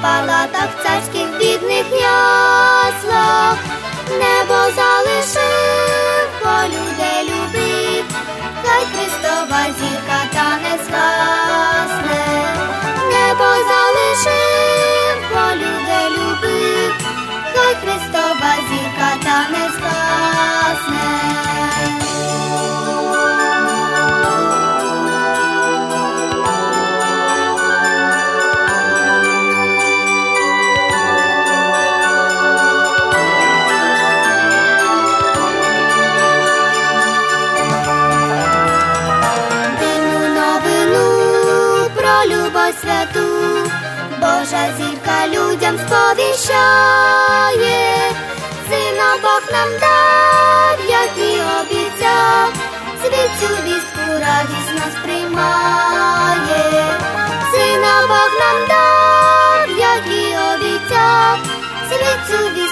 палатах царських бідних яслах, небо залишив, бо людей любив, хай Христова зірка та не згасне. Небо залишив, бо людей любив, хай Христова зірка та не згасне. Святу Божа зірка людям сповіщає, Сина Бог нам дав, як і обіцяв, світ цю вістку радісно сприймає. Сина Бог нам дав, як і обіцяв, світ цю вістку